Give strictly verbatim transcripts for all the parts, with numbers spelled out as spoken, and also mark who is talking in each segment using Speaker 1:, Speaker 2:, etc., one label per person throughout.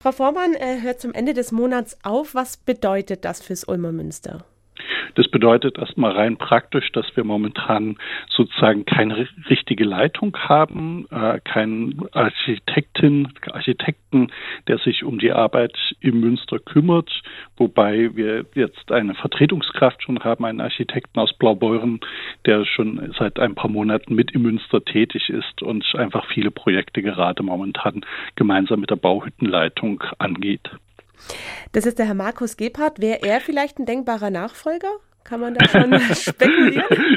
Speaker 1: Frau Vormann äh, hört zum Ende des Monats auf. Was bedeutet das fürs Ulmer Münster?
Speaker 2: Das bedeutet erstmal rein praktisch, dass wir momentan sozusagen keine richtige Leitung haben, äh, keinen Architektin, Architekten, der sich um die Arbeit im Münster kümmert, wobei wir jetzt eine Vertretungskraft schon haben, einen Architekten aus Blaubeuren, der schon seit ein paar Monaten mit im Münster tätig ist und einfach viele Projekte gerade momentan gemeinsam mit der Bauhüttenleitung angeht.
Speaker 1: Das ist der Herr Markus Gebhardt. Wäre er vielleicht ein denkbarer Nachfolger? Kann man da schon spekulieren?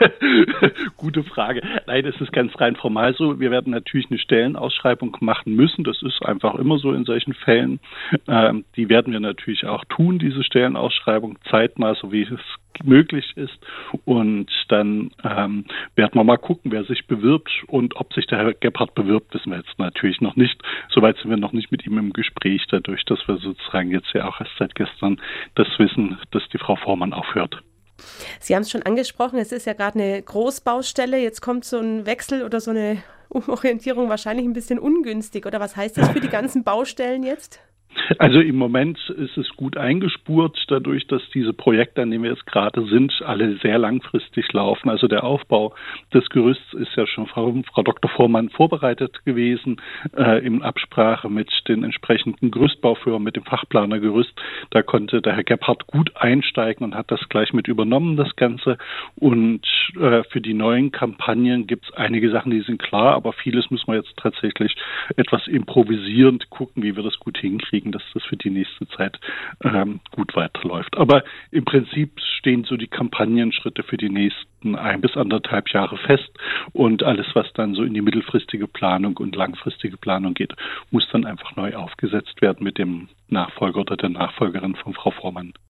Speaker 2: Gute Frage. Nein, es ist ganz rein formal so. Wir werden natürlich eine Stellenausschreibung machen müssen. Das ist einfach immer so in solchen Fällen. Ähm, die werden wir natürlich auch tun, diese Stellenausschreibung, zeitnah, so wie es möglich ist. Und dann ähm, werden wir mal gucken, wer sich bewirbt, und ob sich der Herr Gebhardt bewirbt, wissen wir jetzt natürlich noch nicht. Soweit sind wir noch nicht mit ihm im Gespräch, dadurch, dass wir sozusagen jetzt ja auch erst seit gestern das wissen, dass die Frau Vormann aufhört.
Speaker 1: Sie haben es schon angesprochen, es ist ja gerade eine Großbaustelle. Jetzt kommt so ein Wechsel oder so eine Umorientierung wahrscheinlich ein bisschen ungünstig. Oder was heißt das für die ganzen Baustellen jetzt?
Speaker 2: Also im Moment ist es gut eingespurt, dadurch, dass diese Projekte, an denen wir jetzt gerade sind, alle sehr langfristig laufen. Also der Aufbau des Gerüsts ist ja schon von Frau Doktor Vormann vorbereitet gewesen, äh, in Absprache mit den entsprechenden Gerüstbaufirmen, mit dem Fachplanergerüst. Da konnte der Herr Gebhardt gut einsteigen und hat das gleich mit übernommen, das Ganze. Und äh, für die neuen Kampagnen gibt es einige Sachen, die sind klar, aber vieles müssen wir jetzt tatsächlich etwas improvisierend gucken, wie wir das gut hinkriegen, dass das für die nächste Zeit ähm, gut weiterläuft. Aber im Prinzip stehen so die Kampagnenschritte für die nächsten ein bis anderthalb Jahre fest, und alles, was dann so in die mittelfristige Planung und langfristige Planung geht, muss dann einfach neu aufgesetzt werden mit dem Nachfolger oder der Nachfolgerin von Frau Vormann.